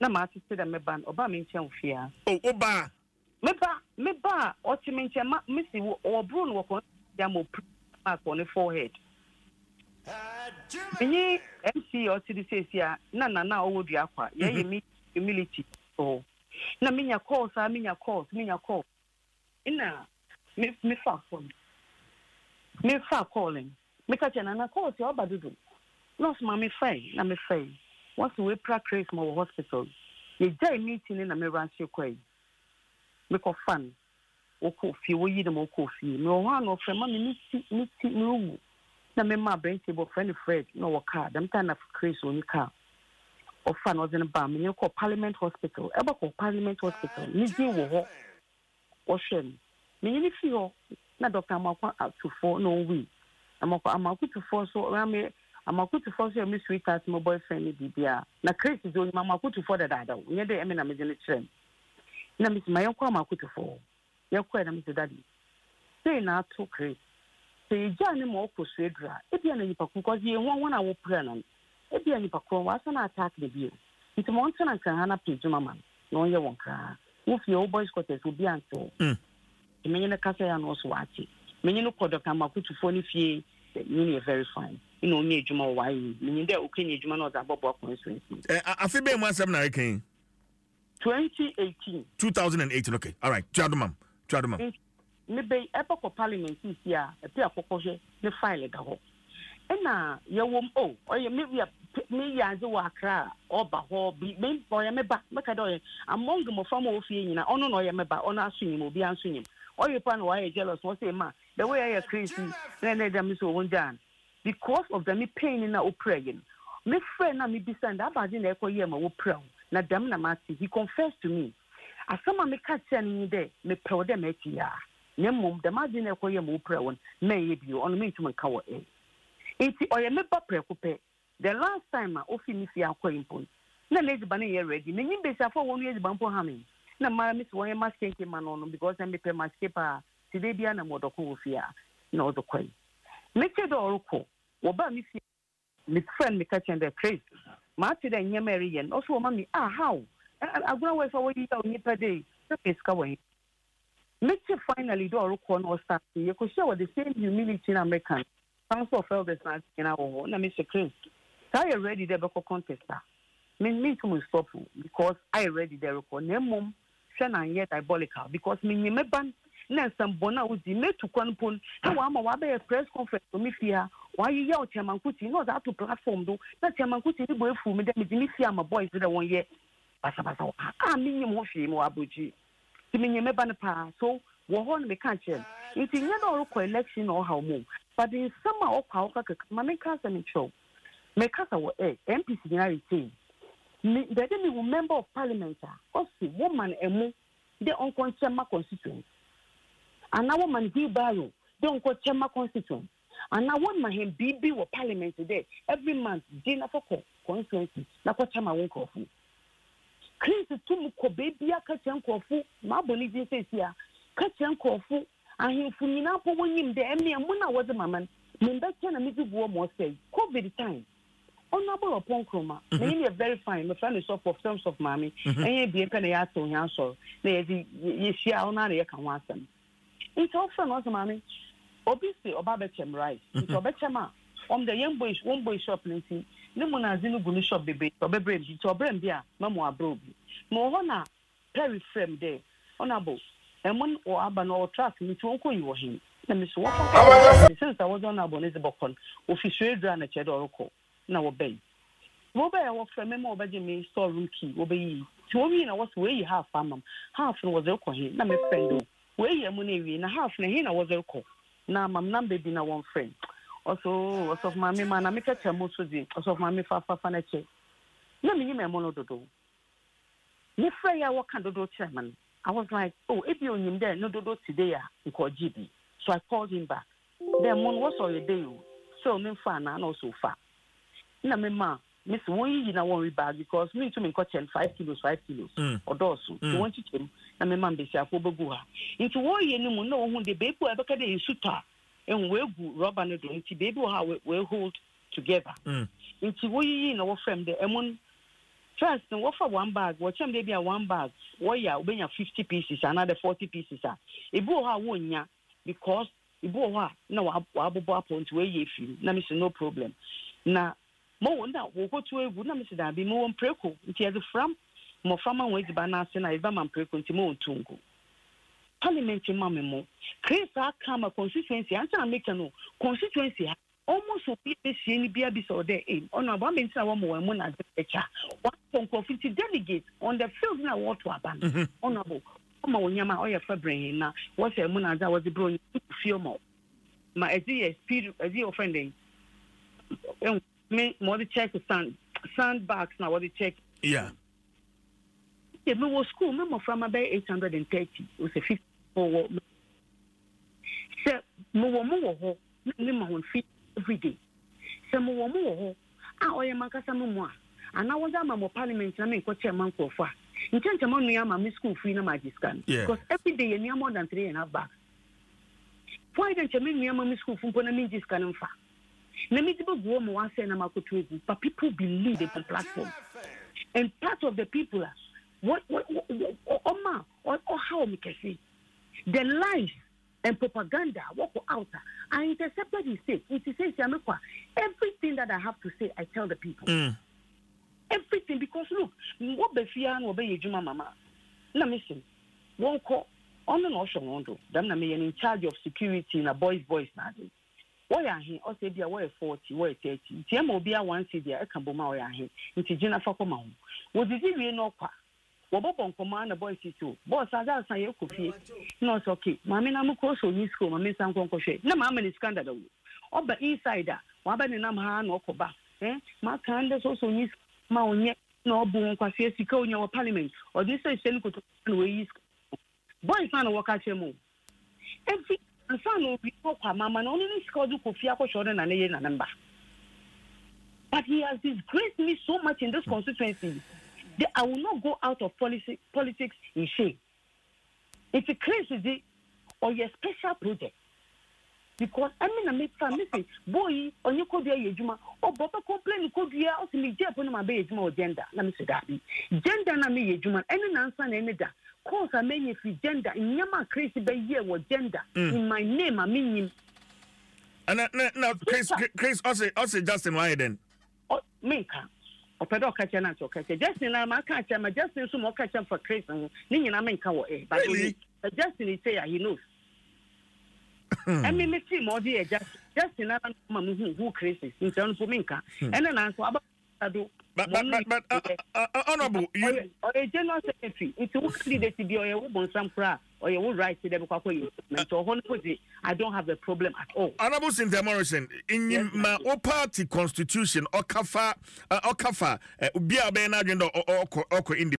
na ma tete da meban oba me nchen ofia oba meba oti me nchen ma misi obru no ko ya mo mark on the forehead Any MC or CDCA, na owu akwa, ye me humility. Oh, na minya calls, minya calls. Ina me fa phone. Me fa calling. Me catch na calls your badudu. Lost ma me fay, na me fay. Once we practice mo hospital. Ye jay meeting na me ranch kwai. Me ko fun. Oko fi wo yi dem oko fi. Me o ha no frema me miti na me ma brain table friend Fred no work car them time of Chris on car of fun was in a bam you call Parliament Hospital ever call Parliament Hospital ni di wo ho o shem me ni fi ho na doctor amakwa to for no we amakwa to for so me amakwa to for so me sweetheart my boyfriend ni bibia na Chris is only amakwa to for that we dey me na me jene trend na me my amakwa to for yakwa na me daddy say na to Chris say jani mo ko swedra e bia na nipa because ye won a wo pra na e bia nipa ko wa sana attack the bio nti mo ntana kan hana page mama no ye won kra wo fi o boys quarters obi anto menye na kasa ya no so wachi menye no kodo kan makutufo ni fie ni very fine ina onye adwuma wo ayi menye de okenye adwuma na oza bobo constituency afi be mo asem na rekan 2018 okay all right Chadumam me be epoch parliament is here e pe akokoshe ne file da ho na ye wom oye me yanze wa akra oba ho bi me oye me ba me ka do among mo fam ofie nyina ono no oye me ba ono asonyim obi ansonyim oye pa no why jealous mo say ma the way I crazy na dem so won jan because of the me pain na opregen me friend na me bisand abadi na ekoye ma wo pra na dem na ma he confessed to me asama me ka chen ni de me pro dem etia Nemum, the margin of Koyam Upra may be on me to my cow. It's or a member precope. The last time I often see our coin point. No lady bunny ready. Many base for 1 year bumpo hamming. No, my miss one must take him on because I make my skipper today be an amodoko fear. No, the coin. Make it all cool. What about Miss Friend me catching the trace? Martin and Yamarian also mommy. How? I go away for 1 year per day. It's going. Make it finally do a corner or start. You could show the same humility in American. Council of Elders in our home. Now, Mr. Chris, I already there for contest. Me to stop because I already there for Nemum, Shanna yet diabolical because me ban Nelson Bona would be made to Conpon. Now, I'm a press conference to me here. Why you yell Chairman Kuti? Not that to platform though. That Chairman Kuti will be for me. Then me fear my boys with the 1 year. I mean, you more shame or abuji. So we me can't tell. It's in no election or how move. But in summer or my cast and show. Make us our MPC team. The then member of parliament also woman and move the uncle Chema constituent. And now woman Barrow, the uncle Chema constituent. And now one man him BB or parliament today every month dinner for constituency. Now what Chema won't coffee. Chris tum ko baby aka chenkofo ma boni din sesia ka chenkofo ahemfu nyina po wonyim de eme mu na wo de maman me be che na me dubuo mo say COVID time honorable upon kroma me very fine my friend is of terms of mommy enye bi pe na ya to nya so na ye hia ona na ye ka ho asem it's also not mommy obi say oba be chem right it's oba chema the young boys one boy shop ninti ne mo na zinu gunu shop bebe obebre bi to obrem bia mamo abro bi mo ho na perry frame there honorable emon o aba no track mi to onko yi wo hin na mi so wo since I was on abonese bokon office edra na che do oroko na wo bay wo frame me obaje me store room key wo bay ti wo wi na wo so we half amam half no wo ze ko hin na me friend o we yi mu na wi na half na hin na wo ze ko na mam number bi na one friend also of mommy man I make a chamuso di also of mommy fa na che na me yime mono dodo ni freya what can dodo chairman I was like oh if you onyim there no dodo today nko GB so I called him back then mon was all the day so me fa na no so fa na me ma miss won yi na won bag because me to me ko 5 kilos odoso so won chi chem na me ma be sia ko begu ha into wo ye ni mu na wo hu de be bu abeka de suta and we go rubber no do nti baby how we hold together nti wo yi na wo frame de emon First, what for one bag? What time maybe a one bag? Why ya? We 50 pieces, another 40 pieces. Ibu ha wonya because ibu ha na wabu apon to ye feel. Na me say no problem. Na mo wonder wo go to ewu na me say that be mo won preko. Nti as from mo farmer we di banana na eva man preko nti mo ntungu. Parliament mama mo. Chris come a constituency. Anta make no constituency. Almost so people see any be so there aim. On a woman say one more one as a picture. One from coffee delegates on the field now what to ban. Honorable. Come on, Yama or your brain now. What's a moon as I was brought feel more. My idea speed as your friending. Me more the check sandbags now what the check. Yeah. Yeah, me was school, me from about 830. It was a 54. So more me my feet every day. So more I am Mancasa Moa. And I was at my parliament and I mean, coach a month for far. In terms of money, I'm a school free no magic scan. Because every day you're more than 3.5 bags. Why don't you make me a school from Ponamiji scan far? Let me go home once and I'm a coach, but people believe in the platform. And part of the people are what how we can see the lies and propaganda what go out. I intercepted his state. It says everything that I have to say, I tell the people. Everything, because look, what be fear and obey Juma Mama. Now listen, one call on an ocean window. Then I mean in charge of security in a boys now. Why are he? Or say they are 40, where 30. TM be a one city, I can bomb our head. Into Jenna Fakoma. What did he really know? Wobon command the boys too. Boss, as I say, you could feel. No, it's okay. Mamma, I'm close to Miss School, Mamma, some concussion. No, Mamma is scandal. Or the insider, Wabban and Amhan or Koba. Eh? My candidates also miss Maunia, no boom, Quasico in your parliament. Or this is Seneca to way. Boys, man, walk at your move. Every son will be Mamma, only scored Kofiako Shodan and a number. But he has disgraced me so much in this constituency. I will not go out of politics in shame. It's a crazy or your special project. Because I mean, I make family say, boy, on you could be a juma, or Baba complain, could be out in the Jap on my baby or gender. Let me say that. Gender, I mean, a juma, any answer, any that. Cause I mean, if you gender, in Yama crazy by year or gender, in my name, I mean him. And now, Chris, also Justin, why then? Oh, Minka. Opedo catch and answer. Justin, I'm a catcher, my Justin, some more catch for Chris and Ning andAmenka. But Justin, he he knows. I mean, let's see more dear Justin, I'm who Chris is in terms of Minka. And then answer about but honorable, you or a general secretary. It's a candidate to be a woman, some cry, or you will write to them. I don't have a problem at all. Honorable Cynthia Morrison, in my party constitution, or Kafa, be a Benagend or in